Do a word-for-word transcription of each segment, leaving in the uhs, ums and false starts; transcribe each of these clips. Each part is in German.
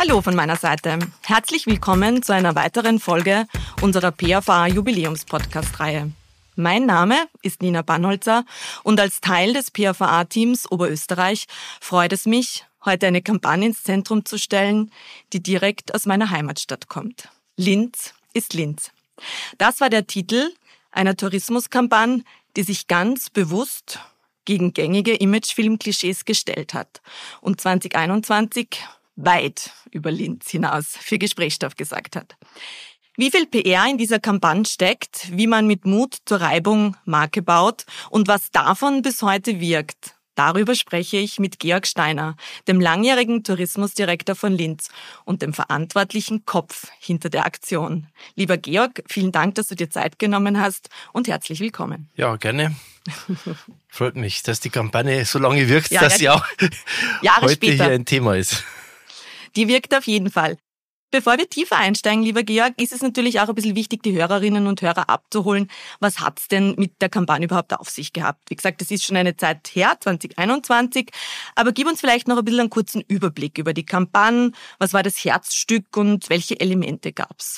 Hallo von meiner Seite. Herzlich willkommen zu einer weiteren Folge unserer P A V A-Jubiläums-Podcast-Reihe. Mein Name ist Nina Bannholzer und als Teil des P A V A-Teams Oberösterreich freut es mich, heute eine Kampagne ins Zentrum zu stellen, die direkt aus meiner Heimatstadt kommt. Linz ist Linz. Das war der Titel einer Tourismuskampagne, die sich ganz bewusst gegen gängige Imagefilm-Klischees gestellt hat und zwanzig einundzwanzig weit über Linz hinaus für Gesprächsstoff gesagt hat. Wie viel P R in dieser Kampagne steckt, wie man mit Mut zur Reibung Marke baut und was davon bis heute wirkt, darüber spreche ich mit Georg Steiner, dem langjährigen Tourismusdirektor von Linz und dem verantwortlichen Kopf hinter der Aktion. Lieber Georg, vielen Dank, dass du dir Zeit genommen hast und herzlich willkommen. Ja, gerne. Freut mich, dass die Kampagne so lange wirkt, ja, dass ja, sie auch heute später hier ein Thema ist. Die wirkt auf jeden Fall. Bevor wir tiefer einsteigen, lieber Georg, ist es natürlich auch ein bisschen wichtig, die Hörerinnen und Hörer abzuholen. Was hat's denn mit der Kampagne überhaupt auf sich gehabt? Wie gesagt, das ist schon eine Zeit her, zwanzig einundzwanzig. Aber gib uns vielleicht noch ein bisschen einen kurzen Überblick über die Kampagne. Was war das Herzstück und welche Elemente gab's?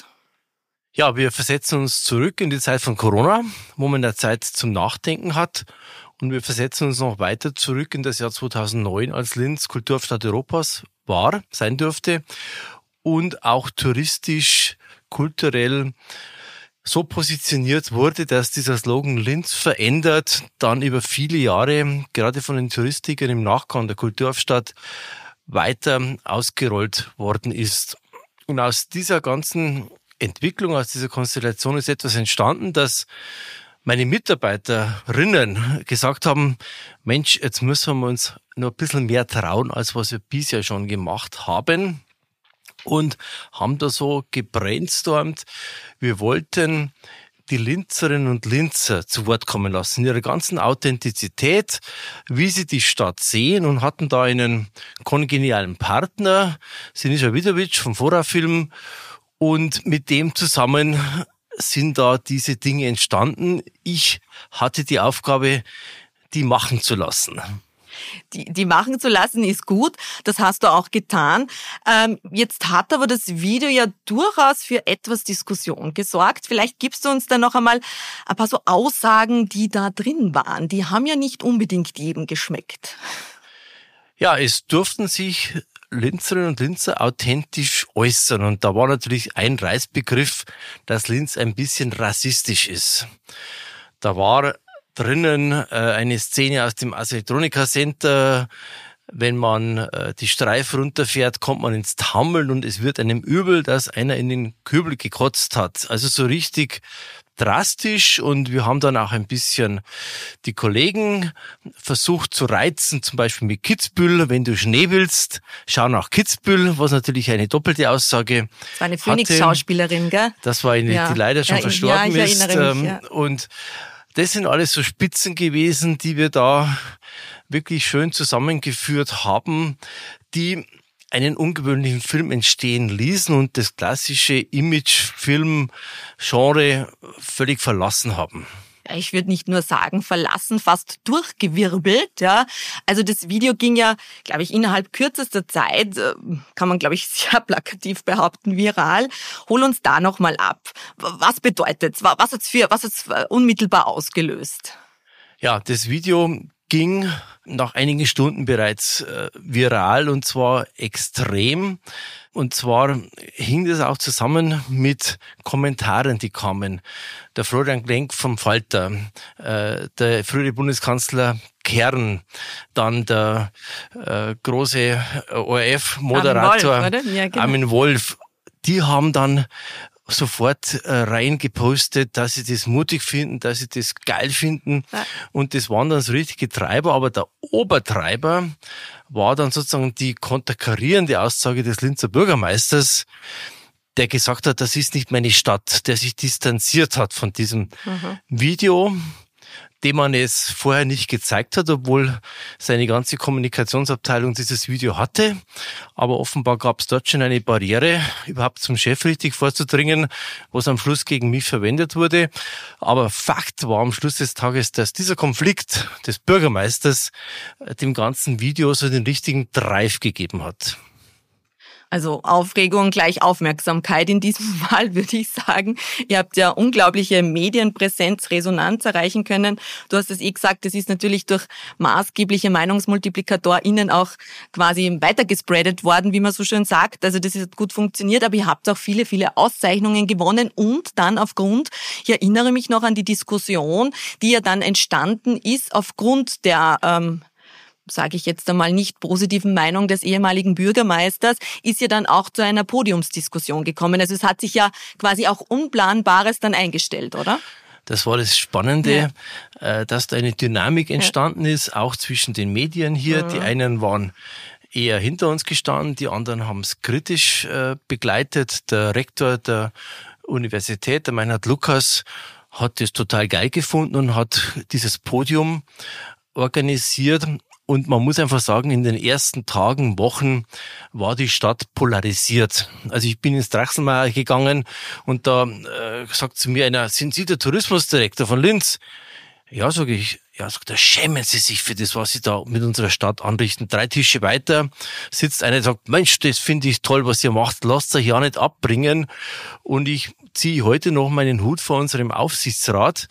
Ja, wir versetzen uns zurück in die Zeit von Corona, wo man eine Zeit zum Nachdenken hat. Und wir versetzen uns noch weiter zurück in das Jahr zweitausendneun, als Linz Kulturhauptstadt Europas war, sein durfte. Und auch touristisch, kulturell so positioniert wurde, dass dieser Slogan Linz verändert, dann über viele Jahre, gerade von den Touristikern im Nachgang der Kulturhauptstadt, weiter ausgerollt worden ist. Und aus dieser ganzen Entwicklung, aus dieser Konstellation ist etwas entstanden, dass meine Mitarbeiterinnen gesagt haben, Mensch, jetzt müssen wir uns noch ein bisschen mehr trauen, als was wir bisher schon gemacht haben. Und haben da so gebrainstormt. Wir wollten die Linzerinnen und Linzer zu Wort kommen lassen, in ihrer ganzen Authentizität, wie sie die Stadt sehen, und hatten da einen kongenialen Partner, Sinisa Vidovic vom Vorafilm, und mit dem zusammen sind da diese Dinge entstanden. Ich hatte die Aufgabe, die machen zu lassen. Die, die machen zu lassen ist gut, das hast du auch getan. Ähm, jetzt hat aber das Video ja durchaus für etwas Diskussion gesorgt. Vielleicht gibst du uns da noch einmal ein paar so Aussagen, die da drin waren. Die haben ja nicht unbedingt jedem geschmeckt. Ja, es durften sich Linzerinnen und Linzer authentisch äußern. Und da war natürlich ein Reißbegriff, dass Linz ein bisschen rassistisch ist. Da war drinnen äh, eine Szene aus dem Asetronica Center. Wenn man äh, die Streif runterfährt, kommt man ins Tammeln und es wird einem übel, dass einer in den Kübel gekotzt hat. Also so richtig drastisch, und wir haben dann auch ein bisschen die Kollegen versucht zu reizen, zum Beispiel mit Kitzbühel. Wenn du Schnee willst, schau nach Kitzbühel, was natürlich eine doppelte Aussage Das war eine Phoenix-Schauspielerin, gell? Das war eine, ja. die leider schon ja, verstorben ja, ich ist. erinnere mich, ja. Und das sind alles so Spitzen gewesen, die wir da wirklich schön zusammengeführt haben, die einen ungewöhnlichen Film entstehen ließen und das klassische Image-Film-Genre völlig verlassen haben. Ja, ich würde nicht nur sagen, verlassen, fast durchgewirbelt, ja. Also das Video ging ja, glaube ich, innerhalb kürzester Zeit, kann man, glaube ich, sehr plakativ behaupten, viral. Hol uns da nochmal ab. Was bedeutet's? Was hat's für, was hat's unmittelbar ausgelöst? Ja, das Video ging nach einigen Stunden bereits äh, viral, und zwar extrem. Und zwar hing das auch zusammen mit Kommentaren, die kamen. Der Florian Klenk vom Falter, äh, der frühere Bundeskanzler Kern, dann der äh, große O R F-Moderator Armin Wolf, oder? Ja, genau. Armin Wolf. Die haben dann sofort äh, reingepostet, dass sie das mutig finden, dass sie das geil finden. Ja. Und das waren dann so richtige Treiber. Aber der Obertreiber war dann sozusagen die konterkarierende Aussage des Linzer Bürgermeisters, der gesagt hat, das ist nicht meine Stadt, der sich distanziert hat von diesem mhm. Video, dem man es vorher nicht gezeigt hat, obwohl seine ganze Kommunikationsabteilung dieses Video hatte. Aber offenbar gab es dort schon eine Barriere, überhaupt zum Chef richtig vorzudringen, was am Schluss gegen mich verwendet wurde. Aber Fakt war am Schluss des Tages, dass dieser Konflikt des Bürgermeisters dem ganzen Video so den richtigen Drive gegeben hat. Also Aufregung gleich Aufmerksamkeit in diesem Fall, würde ich sagen. Ihr habt ja unglaubliche Medienpräsenz, Resonanz erreichen können. Du hast es eh gesagt, das ist natürlich durch maßgebliche MeinungsmultiplikatorInnen auch quasi weitergespreadet worden, wie man so schön sagt. Also das hat gut funktioniert, aber ihr habt auch viele, viele Auszeichnungen gewonnen und dann aufgrund, ich erinnere mich noch an die Diskussion, die ja dann entstanden ist aufgrund der ähm, sage ich jetzt einmal nicht positiven Meinung des ehemaligen Bürgermeisters, ist ja dann auch zu einer Podiumsdiskussion gekommen. Also es hat sich ja quasi auch Unplanbares dann eingestellt, oder? Das war das Spannende, ja. dass da eine Dynamik entstanden ja. ist, auch zwischen den Medien hier. Ja. Die einen waren eher hinter uns gestanden, die anderen haben es kritisch begleitet. Der Rektor der Universität, der Meinhard Lukas, hat das total geil gefunden und hat dieses Podium organisiert. Und man muss einfach sagen, in den ersten Tagen, Wochen war die Stadt polarisiert. Also ich bin ins Drachselmeier gegangen und da äh, sagt zu mir einer, sind Sie der Tourismusdirektor von Linz? Ja, sage ich. Ja, sagt er, schämen Sie sich für das, was Sie da mit unserer Stadt anrichten. Drei Tische weiter sitzt einer und sagt, Mensch, das finde ich toll, was ihr macht. Lasst euch ja nicht abbringen. Und ich ziehe heute noch meinen Hut vor unserem Aufsichtsrat.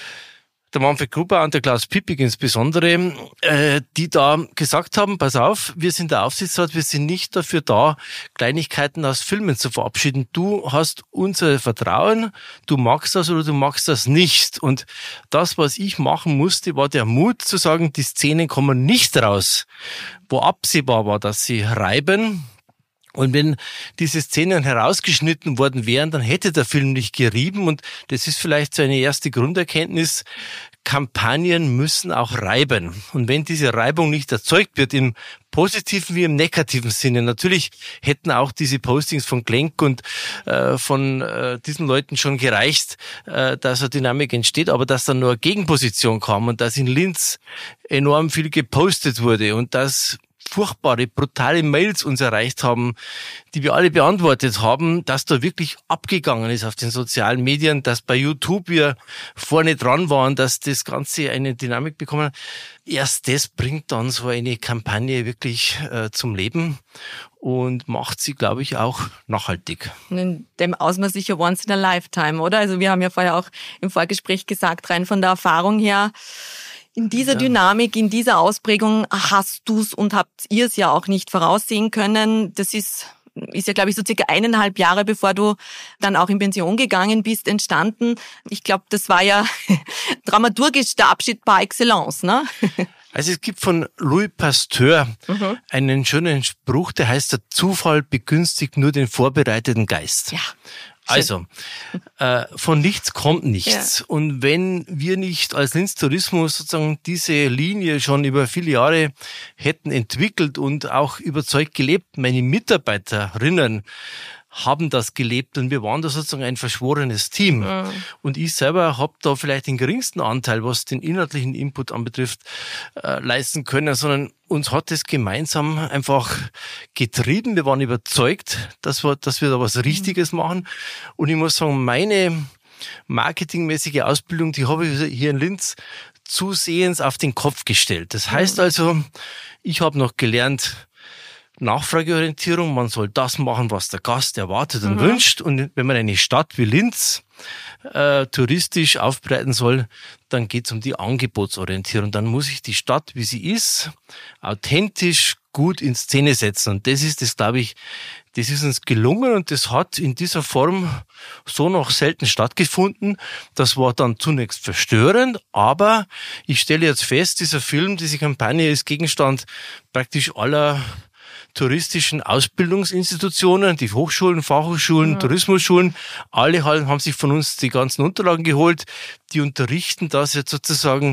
Der Manfred Gruber und der Klaus Pippig insbesondere, äh, die da gesagt haben, pass auf, wir sind der Aufsichtsrat, wir sind nicht dafür da, Kleinigkeiten aus Filmen zu verabschieden. Du hast unser Vertrauen, du magst das oder du magst das nicht. Und das, was ich machen musste, war der Mut zu sagen, die Szenen kommen nicht raus, wo absehbar war, dass sie reiben. Und wenn diese Szenen herausgeschnitten worden wären, dann hätte der Film nicht gerieben. Und das ist vielleicht so eine erste Grunderkenntnis. Kampagnen müssen auch reiben. Und wenn diese Reibung nicht erzeugt wird, im positiven wie im negativen Sinne, natürlich hätten auch diese Postings von Klenk und äh, von äh, diesen Leuten schon gereicht, äh, dass eine Dynamik entsteht, aber dass dann nur eine Gegenposition kam und dass in Linz enorm viel gepostet wurde und dass furchtbare, brutale Mails uns erreicht haben, die wir alle beantwortet haben, dass da wirklich abgegangen ist auf den sozialen Medien, dass bei YouTube wir vorne dran waren, dass das Ganze eine Dynamik bekommen hat. Erst das bringt dann so eine Kampagne wirklich äh, zum Leben und macht sie, glaube ich, auch nachhaltig. Und in dem Ausmaß sicher once in a lifetime, oder? Also wir haben ja vorher auch im Vorgespräch gesagt, rein von der Erfahrung her, in dieser ja. Dynamik, in dieser Ausprägung hast du's und habt ihr es ja auch nicht voraussehen können. Das ist, ist ja, glaube ich, so circa eineinhalb Jahre, bevor du dann auch in Pension gegangen bist, entstanden. Ich glaube, das war ja dramaturgisch der Abschied par excellence, ne? Also es gibt von Louis Pasteur mhm. einen schönen Spruch, der heißt, der Zufall begünstigt nur den vorbereiteten Geist. Ja. Also, äh, von nichts kommt nichts. Ja. Und wenn wir nicht als Linz Tourismus sozusagen diese Linie schon über viele Jahre hätten entwickelt und auch überzeugt gelebt, meine Mitarbeiterinnen haben das gelebt und wir waren da sozusagen ein verschworenes Team. Mhm. Und ich selber habe da vielleicht den geringsten Anteil, was den inhaltlichen Input anbetrifft, äh, leisten können, sondern uns hat es gemeinsam einfach getrieben. Wir waren überzeugt, dass wir, dass wir da was Richtiges machen. Und ich muss sagen, meine marketingmäßige Ausbildung, die habe ich hier in Linz zusehends auf den Kopf gestellt. Das heißt also, ich habe noch gelernt, Nachfrageorientierung, man soll das machen, was der Gast erwartet und mhm. wünscht. Und wenn man eine Stadt wie Linz äh, touristisch aufbereiten soll, dann geht es um die Angebotsorientierung. Dann muss ich die Stadt, wie sie ist, authentisch gut in Szene setzen. Und das ist das, glaube ich, das ist uns gelungen und das hat in dieser Form so noch selten stattgefunden. Das war dann zunächst verstörend, aber ich stelle jetzt fest, dieser Film, diese Kampagne ist Gegenstand praktisch aller touristischen Ausbildungsinstitutionen, die Hochschulen, Fachhochschulen, ja. Tourismusschulen, alle haben sich von uns die ganzen Unterlagen geholt. Die unterrichten das jetzt sozusagen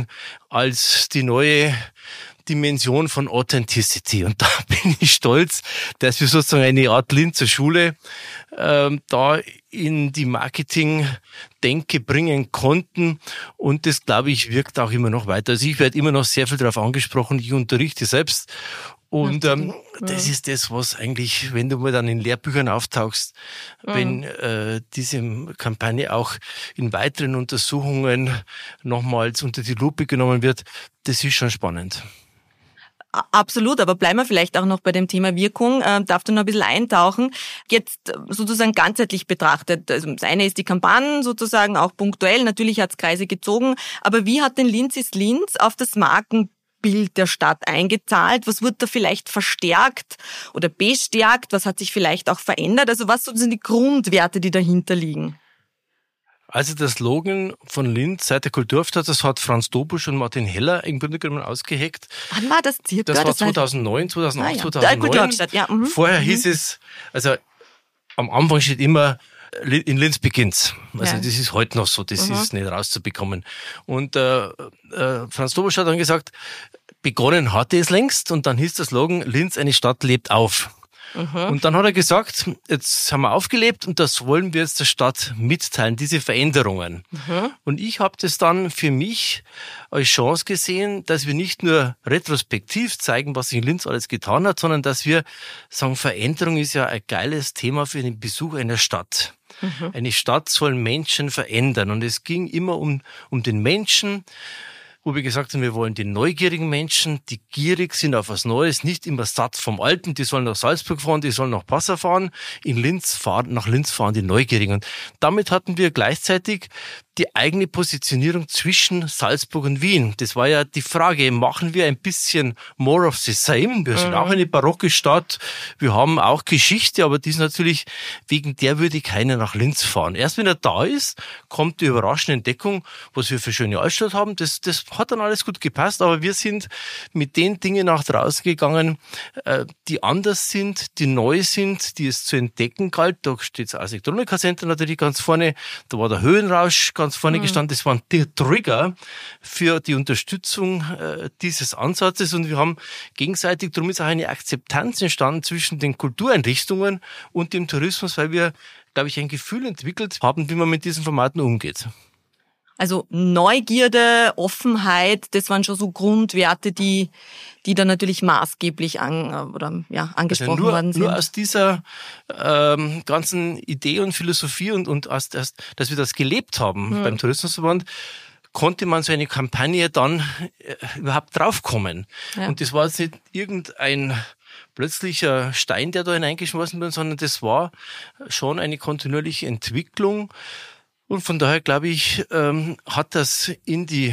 als die neue Dimension von Authenticity. Und da bin ich stolz, dass wir sozusagen eine Art Linzer Schule ähm, da in die Marketing-Denke bringen konnten. Und das, glaube ich, wirkt auch immer noch weiter. Also ich werde immer noch sehr viel darauf angesprochen. Ich unterrichte selbst. Und ähm, das ist das, was eigentlich, wenn du mal dann in Lehrbüchern auftauchst, mhm. wenn äh, diese Kampagne auch in weiteren Untersuchungen nochmals unter die Lupe genommen wird, das ist schon spannend. Absolut, aber bleiben wir vielleicht auch noch bei dem Thema Wirkung. Äh, darf du noch ein bisschen eintauchen? Jetzt sozusagen ganzheitlich betrachtet. Also das eine ist die Kampagne sozusagen auch punktuell. Natürlich hat es Kreise gezogen. Aber wie hat denn Linz ist Linz auf das Markenbild der Stadt eingezahlt? Was wird da vielleicht verstärkt oder bestärkt? Was hat sich vielleicht auch verändert? Also was sind die Grundwerte, die dahinter liegen? Also der Slogan von Linz seit der Kulturstadt, das hat Franz Dobusch und Martin Heller im Grunde genommen ausgeheckt. Wann war das circa? Das war das zweitausendneun, zweitausendacht, ah, ja. zweitausendneun. Kulturstadt, ja. Mhm. Vorher mhm. hieß es, also am Anfang steht immer, in Linz beginnt's. Also ja. das ist heute noch so, das mhm. ist nicht rauszubekommen. Und äh, äh, Franz Dobusch hat dann gesagt, begonnen hatte es längst und dann hieß der Slogan, Linz, eine Stadt lebt auf. Mhm. Und dann hat er gesagt, jetzt haben wir aufgelebt und das wollen wir jetzt der Stadt mitteilen, diese Veränderungen. Mhm. Und ich habe das dann für mich als Chance gesehen, dass wir nicht nur retrospektiv zeigen, was sich in Linz alles getan hat, sondern dass wir sagen, Veränderung ist ja ein geiles Thema für den Besuch einer Stadt. Mhm. Eine Stadt soll Menschen verändern und es ging immer um, um den Menschen, wo wir gesagt haben, wir wollen die neugierigen Menschen, die gierig sind auf was Neues, nicht immer satt vom Alten, die sollen nach Salzburg fahren, die sollen nach Passau fahren, in Linz fahren, nach Linz fahren die Neugierigen. Und damit hatten wir gleichzeitig die eigene Positionierung zwischen Salzburg und Wien. Das war ja die Frage, machen wir ein bisschen more of the same? Wir sind mhm. auch eine barocke Stadt, wir haben auch Geschichte, aber die ist natürlich, wegen der würde keiner nach Linz fahren. Erst wenn er da ist, kommt die überraschende Entdeckung, was wir für schöne Altstadt haben. Das, das hat dann alles gut gepasst, aber wir sind mit den Dingen nach draußen gegangen, die anders sind, die neu sind, die es zu entdecken galt. Da steht das Elektronika Center natürlich ganz vorne, da war der Höhenrausch ganz vorne mhm. gestanden. Das waren die Trigger für die Unterstützung äh, dieses Ansatzes und wir haben gegenseitig, darum ist auch eine Akzeptanz entstanden zwischen den Kultureinrichtungen und dem Tourismus, weil wir, glaube ich, ein Gefühl entwickelt haben, wie man mit diesen Formaten umgeht. Also Neugierde, Offenheit, das waren schon so Grundwerte, die die dann natürlich maßgeblich an, oder ja angesprochen also nur, worden sind. Nur aus dieser ähm, ganzen Idee und Philosophie und und aus, aus, dass wir das gelebt haben hm. beim Tourismusverband, konnte man so eine Kampagne dann äh, überhaupt draufkommen. Ja. Und das war jetzt nicht irgendein plötzlicher Stein, der da hineingeschmissen wurde, sondern das war schon eine kontinuierliche Entwicklung. Und von daher, glaube ich, ähm, hat das in die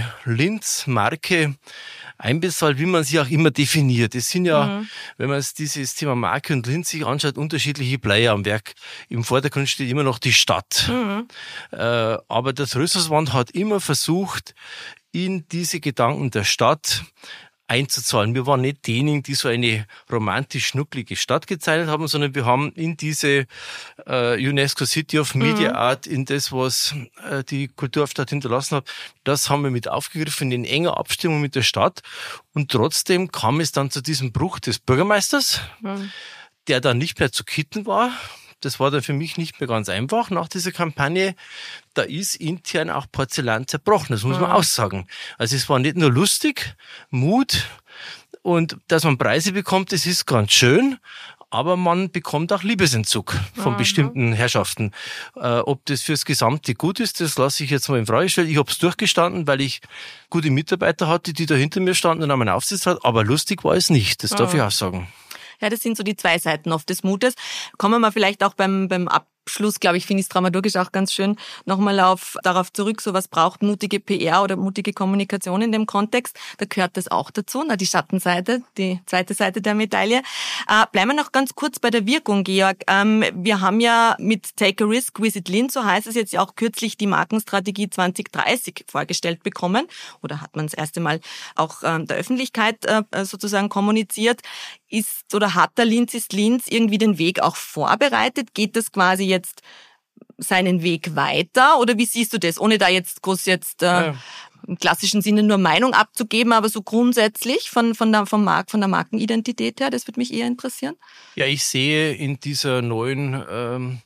Linz-Marke einbezahlt, wie man sie auch immer definiert. Es sind ja, mhm. wenn man es dieses Thema Marke und Linz sich anschaut, unterschiedliche Player am Werk. Im Vordergrund steht immer noch die Stadt. Mhm. Äh, aber der Tourismusverband hat immer versucht, in diese Gedanken der Stadt einzuzahlen. Wir waren nicht diejenigen, die so eine romantisch schnucklige Stadt gezeichnet haben, sondern wir haben in diese äh, UNESCO City of Media mhm. Art, in das, was äh, die Kulturstadt hinterlassen hat, das haben wir mit aufgegriffen in enger Abstimmung mit der Stadt. Und trotzdem kam es dann zu diesem Bruch des Bürgermeisters, mhm. der dann nicht mehr zu kitten war. Das war dann für mich nicht mehr ganz einfach nach dieser Kampagne. Da ist intern auch Porzellan zerbrochen, das muss man mhm. auch sagen. Also es war nicht nur lustig, Mut und dass man Preise bekommt, das ist ganz schön, aber man bekommt auch Liebesentzug von mhm. bestimmten Herrschaften. Äh, ob das fürs Gesamte gut ist, das lasse ich jetzt mal in Frage stellen. Ich habe es durchgestanden, weil ich gute Mitarbeiter hatte, die da hinter mir standen und an meinem Aufsichtsrat, aber lustig war es nicht, das mhm. darf ich auch sagen. Ja, das sind so die zwei Seiten oft des Mutes. Kommen wir mal vielleicht auch beim, beim Abschluss, glaube ich, finde ich es dramaturgisch auch ganz schön, nochmal auf, darauf zurück, so was braucht mutige P R oder mutige Kommunikation in dem Kontext. Da gehört das auch dazu, na, die Schattenseite, die zweite Seite der Medaille. Äh, bleiben wir noch ganz kurz bei der Wirkung, Georg. Ähm, wir haben ja mit Take a Risk, Visit Linz, so heißt es jetzt ja auch kürzlich, die Markenstrategie zwanzig dreißig vorgestellt bekommen. Oder hat man das erste Mal auch äh, der Öffentlichkeit äh, sozusagen kommuniziert. Ist oder hat der Linz ist Linz irgendwie den Weg auch vorbereitet? Geht das quasi jetzt seinen Weg weiter? Oder wie siehst du das? Ohne da jetzt groß jetzt äh, ja. im klassischen Sinne nur Meinung abzugeben, aber so grundsätzlich von, von, der, vom Markt, von der Markenidentität her, das würde mich eher interessieren. Ja, ich sehe in dieser neuen ähm,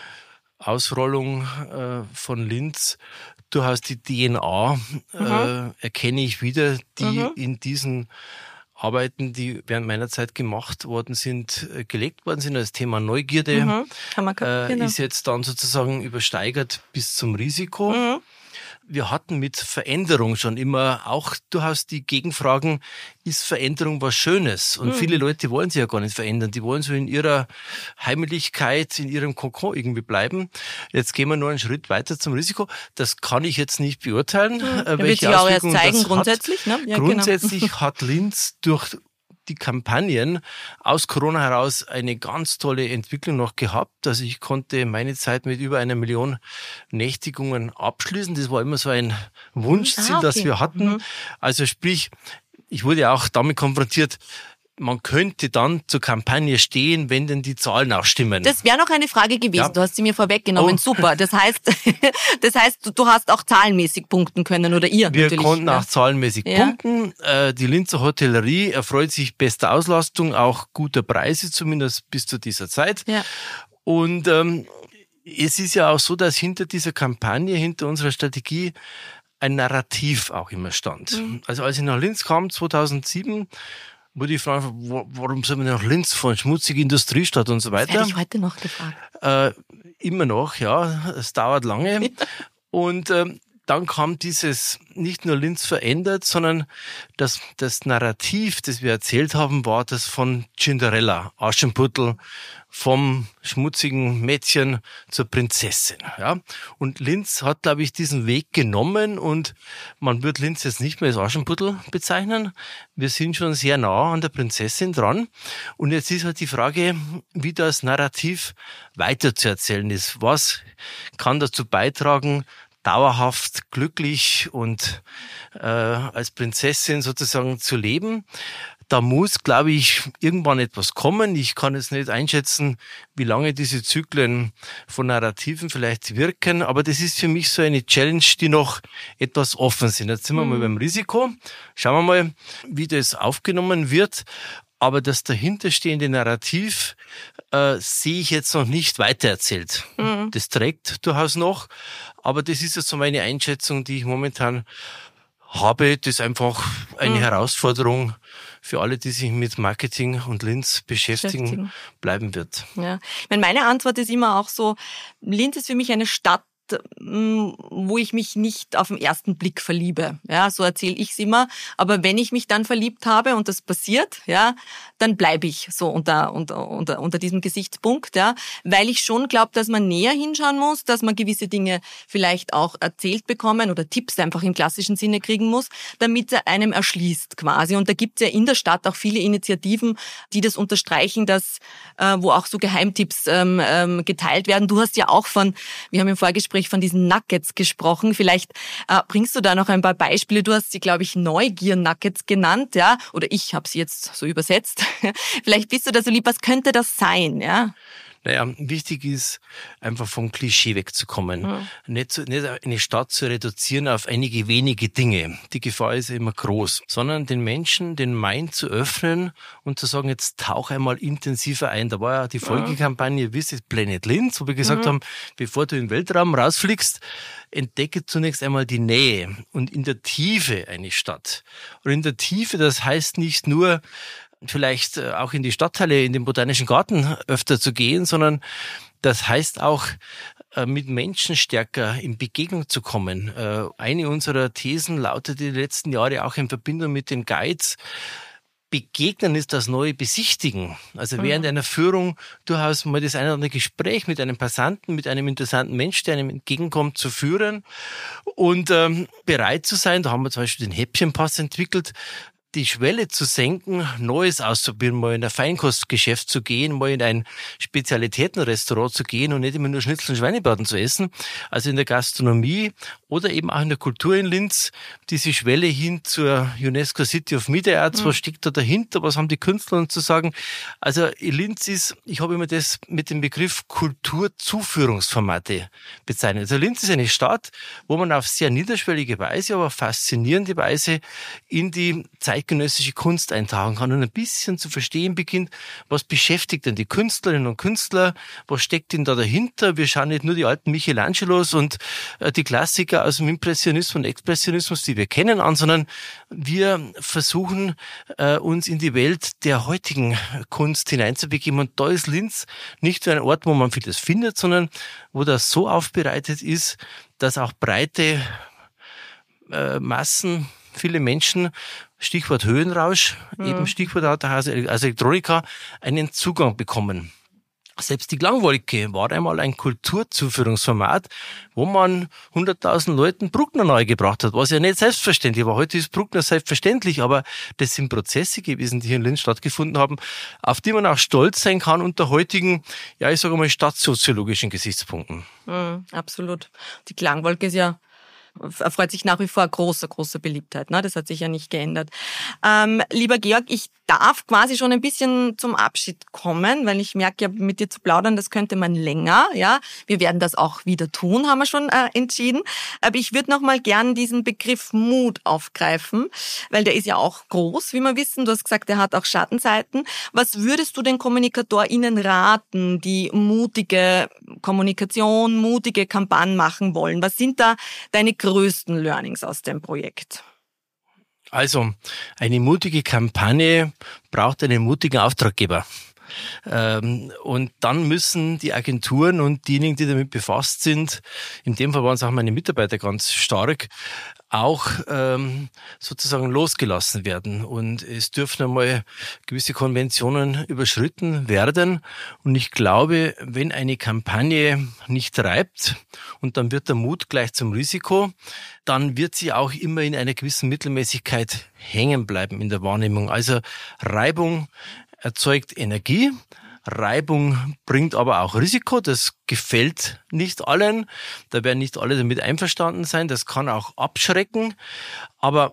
Ausrollung äh, von Linz durchaus die D N A, mhm. äh, erkenne ich wieder, die mhm. in diesen Arbeiten, die während meiner Zeit gemacht worden sind, gelegt worden sind. Das Thema Neugierde mhm. äh, genau. ist jetzt dann sozusagen übersteigert bis zum Risiko. Mhm. wir hatten mit Veränderung schon immer auch durchaus die Gegenfragen, ist Veränderung was Schönes? Und mhm. viele Leute wollen sich ja gar nicht verändern. Die wollen so in ihrer Heimlichkeit, in ihrem Kokon irgendwie bleiben. Jetzt gehen wir nur einen Schritt weiter zum Risiko. Das kann ich jetzt nicht beurteilen. Mhm. Da wird sich auch erst zeigen, grundsätzlich. Ne? Ja, grundsätzlich genau. hat Linz durch die Kampagnen aus Corona heraus eine ganz tolle Entwicklung noch gehabt. Also ich konnte meine Zeit mit über einer Million Nächtigungen abschließen. Das war immer so ein Wunschziel, ah, okay. das wir hatten. Mhm. Also sprich, ich wurde auch damit konfrontiert, man könnte dann zur Kampagne stehen, wenn denn die Zahlen auch stimmen. Das wäre noch eine Frage gewesen. Ja. Du hast sie mir vorweggenommen. Oh. Super. Das heißt, das heißt, du hast auch zahlenmäßig punkten können oder ihr Wir natürlich. konnten ja. auch zahlenmäßig ja. punkten. Die Linzer Hotellerie erfreut sich bester Auslastung, auch guter Preise, zumindest bis zu dieser Zeit. Ja. Und ähm, es ist ja auch so, dass hinter dieser Kampagne, hinter unserer Strategie ein Narrativ auch immer stand. Mhm. Also als ich nach Linz kam, zweitausendsieben, wurde ich fragen, warum soll man nach Linz fahren, schmutzige Industriestadt und so weiter. Das werde ich heute noch gefragt. Äh, immer noch, ja, es dauert lange. Und ähm, dann kam dieses, nicht nur Linz verändert, sondern das, das Narrativ, das wir erzählt haben, war das von Cinderella, Aschenputtel, vom schmutzigen Mädchen zur Prinzessin. Ja. Und Linz hat, glaube ich, diesen Weg genommen und man wird Linz jetzt nicht mehr als Aschenputtel bezeichnen. Wir sind schon sehr nah an der Prinzessin dran. Und jetzt ist halt die Frage, wie das Narrativ weiterzuerzählen ist. Was kann dazu beitragen, dauerhaft glücklich und äh, als Prinzessin sozusagen zu leben? Da muss, glaube ich, irgendwann etwas kommen. Ich kann jetzt nicht einschätzen, wie lange diese Zyklen von Narrativen vielleicht wirken, aber das ist für mich so eine Challenge, die noch etwas offen sind. Jetzt sind wir mhm. mal beim Risiko. Schauen wir mal, wie das aufgenommen wird. Aber das dahinterstehende Narrativ äh, sehe ich jetzt noch nicht weitererzählt. Mhm. Das trägt durchaus noch, aber das ist jetzt so meine Einschätzung, die ich momentan habe. Das ist einfach eine mhm. Herausforderung für alle, die sich mit Marketing und Linz beschäftigen, beschäftigen. bleiben wird. Ja, ich meine, meine Antwort ist immer auch so, Linz ist für mich eine Stadt, wo ich mich nicht auf den ersten Blick verliebe. Ja, so erzähle ich es immer. Aber wenn ich mich dann verliebt habe und das passiert, ja, dann bleibe ich so unter, unter, unter, unter diesem Gesichtspunkt, ja, weil ich schon glaube, dass man näher hinschauen muss, dass man gewisse Dinge vielleicht auch erzählt bekommen oder Tipps einfach im klassischen Sinne kriegen muss, damit er einem erschließt quasi. Und da gibt es ja in der Stadt auch viele Initiativen, die das unterstreichen, dass, äh, wo auch so Geheimtipps ähm, ähm, geteilt werden. Du hast ja auch von, wir haben im Vorgespräch von diesen Nuggets gesprochen. Vielleicht äh, bringst du da noch ein paar Beispiele. Du hast sie, glaube ich, Neugier-Nuggets genannt, ja, oder ich habe sie jetzt so übersetzt. Vielleicht bist du da so lieb. Was könnte das sein, ja? Naja, wichtig ist, einfach vom Klischee wegzukommen. Mhm. Nicht, zu, nicht eine Stadt zu reduzieren auf einige wenige Dinge. Die Gefahr ist ja immer groß. Sondern den Menschen den Mind zu öffnen und zu sagen, jetzt tauch einmal intensiver ein. Da war ja die Folgekampagne Visit Planet Linz, wo wir gesagt mhm. haben, bevor du in den Weltraum rausfliegst, entdecke zunächst einmal die Nähe und in der Tiefe eine Stadt. Und in der Tiefe, das heißt nicht nur, vielleicht auch in die Stadtteile, in den Botanischen Garten öfter zu gehen, sondern das heißt auch, mit Menschen stärker in Begegnung zu kommen. Eine unserer Thesen lautete die letzten Jahre auch in Verbindung mit den Guides, Begegnen ist das neue Besichtigen. Also mhm. während einer Führung durchaus mal das eine oder andere Gespräch mit einem Passanten, mit einem interessanten Mensch, der einem entgegenkommt, zu führen und ähm, bereit zu sein. Da haben wir zum Beispiel den Häppchenpass entwickelt, die Schwelle zu senken, Neues auszuprobieren, mal in ein Feinkostgeschäft zu gehen, mal in ein Spezialitätenrestaurant zu gehen und nicht immer nur Schnitzel und Schweinebraten zu essen. Also in der Gastronomie oder eben auch in der Kultur in Linz, diese Schwelle hin zur UNESCO City of Media Arts, mhm. was steckt da dahinter, was haben die Künstler uns zu sagen? Also Linz ist, ich habe immer das mit dem Begriff Kulturzuführungsformate bezeichnet. Also Linz ist eine Stadt, wo man auf sehr niederschwellige Weise, aber faszinierende Weise in die Zeit zeitgenössische Kunst eintauchen kann und ein bisschen zu verstehen beginnt, was beschäftigt denn die Künstlerinnen und Künstler, was steckt denn da dahinter? Wir schauen nicht nur die alten Michelangelos und die Klassiker aus dem Impressionismus und Expressionismus, die wir kennen, an, sondern wir versuchen, uns in die Welt der heutigen Kunst hineinzubegeben. Und da ist Linz nicht nur ein Ort, wo man vieles findet, sondern wo das so aufbereitet ist, dass auch breite äh, Massen, viele Menschen, Stichwort Höhenrausch, mhm. eben Stichwort hat also Elektroniker, einen Zugang bekommen. Selbst die Klangwolke war einmal ein Kulturzuführungsformat, wo man hunderttausend Leuten Bruckner nahegebracht hat, was ja nicht selbstverständlich war. Heute ist Bruckner selbstverständlich, aber das sind Prozesse gewesen, die hier in Linz stattgefunden haben, auf die man auch stolz sein kann unter heutigen, ja ich sage mal, stadtsoziologischen Gesichtspunkten. Mhm, absolut. Die Klangwolke ist ja erfreut sich nach wie vor großer, großer Beliebtheit. Ne? Das hat sich ja nicht geändert. Ähm, lieber Georg, ich darf quasi schon ein bisschen zum Abschied kommen, weil ich merke ja, mit dir zu plaudern, das könnte man länger. Ja, wir werden das auch wieder tun, haben wir schon äh, entschieden. Aber ich würde noch mal gern diesen Begriff Mut aufgreifen, weil der ist ja auch groß, wie wir wissen. Du hast gesagt, der hat auch Schattenseiten. Was würdest du den KommunikatorInnen raten, die mutige Kommunikation, mutige Kampagnen machen wollen? Was sind da deine größten Learnings aus dem Projekt? Also, eine mutige Kampagne braucht einen mutigen Auftraggeber. Und dann müssen die Agenturen und diejenigen, die damit befasst sind, in dem Fall waren es auch meine Mitarbeiter ganz stark, auch ähm, sozusagen losgelassen werden. Und es dürfen einmal gewisse Konventionen überschritten werden. Und ich glaube, wenn eine Kampagne nicht treibt und dann wird der Mut gleich zum Risiko, dann wird sie auch immer in einer gewissen Mittelmäßigkeit hängen bleiben in der Wahrnehmung. Also Reibung erzeugt Energie. Reibung bringt aber auch Risiko, das gefällt nicht allen, da werden nicht alle damit einverstanden sein, das kann auch abschrecken, aber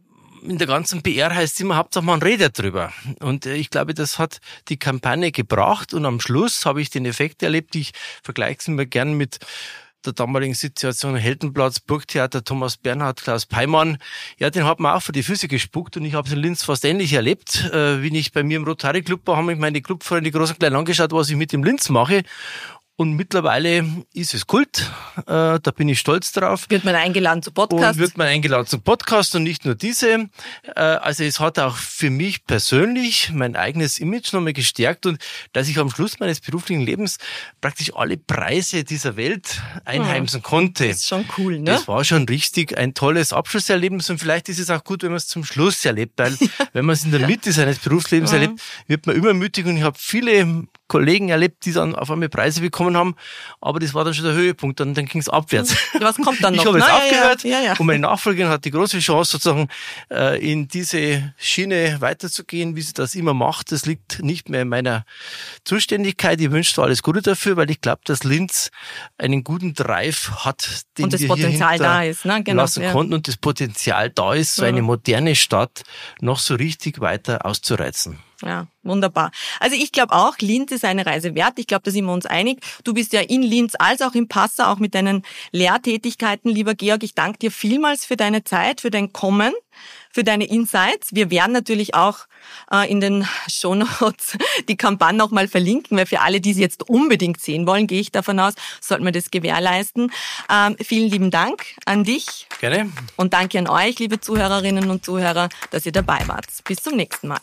in der ganzen P R heißt es immer, Hauptsache man redet drüber. Und ich glaube, das hat die Kampagne gebracht und am Schluss habe ich den Effekt erlebt, ich vergleiche es immer gern mit der damaligen Situation Heldenplatz, Burgtheater, Thomas Bernhard, Klaus Peimann. Ja, den hat man auch vor die Füße gespuckt und ich habe es in Linz fast ähnlich erlebt. Äh, wie ich bei mir im Rotary Club war, haben mich meine Clubfreunde groß und klein angeschaut, was ich mit dem Linz mache. Und mittlerweile ist es Kult, äh, da bin ich stolz drauf. Wird man eingeladen zu Podcasts? Und wird man eingeladen zu Podcasts und nicht nur diese. Äh, also es hat auch für mich persönlich mein eigenes Image nochmal gestärkt und dass ich am Schluss meines beruflichen Lebens praktisch alle Preise dieser Welt einheimsen konnte. Das ist schon cool, ne? Das war schon richtig ein tolles Abschlusserlebnis und vielleicht ist es auch gut, wenn man es zum Schluss erlebt, weil wenn man es in der Mitte seines Berufslebens ja. erlebt, wird man übermütig und ich habe viele Kollegen erlebt, die dann auf einmal Preise bekommen haben, aber das war dann schon der Höhepunkt, dann, dann ging es abwärts. Was kommt dann noch? Ich habe jetzt Na, aufgehört ja, ja, ja. und meine Nachfolgerin hat die große Chance, sozusagen äh, in diese Schiene weiterzugehen, wie sie das immer macht. Das liegt nicht mehr in meiner Zuständigkeit. Ich wünsche dir alles Gute dafür, weil ich glaube, dass Linz einen guten Drive hat, den und das wir Potenzial hier da ist, ne? Genau, lassen ja. konnten und das Potenzial da ist, so eine moderne Stadt noch so richtig weiter auszureizen. Ja, wunderbar. Also ich glaube auch, Linz ist eine Reise wert. Ich glaube, da sind wir uns einig. Du bist ja in Linz als auch in Passau, auch mit deinen Lehrtätigkeiten, lieber Georg. Ich danke dir vielmals für deine Zeit, für dein Kommen, für deine Insights. Wir werden natürlich auch äh, in den Shownotes die Kampagne nochmal verlinken, weil für alle, die sie jetzt unbedingt sehen wollen, gehe ich davon aus, sollten wir das gewährleisten. Ähm, vielen lieben Dank an dich. Gerne. Und danke an euch, liebe Zuhörerinnen und Zuhörer, dass ihr dabei wart. Bis zum nächsten Mal.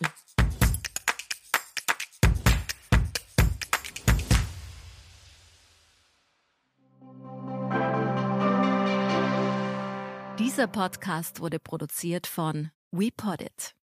Dieser Podcast wurde produziert von WePoddit.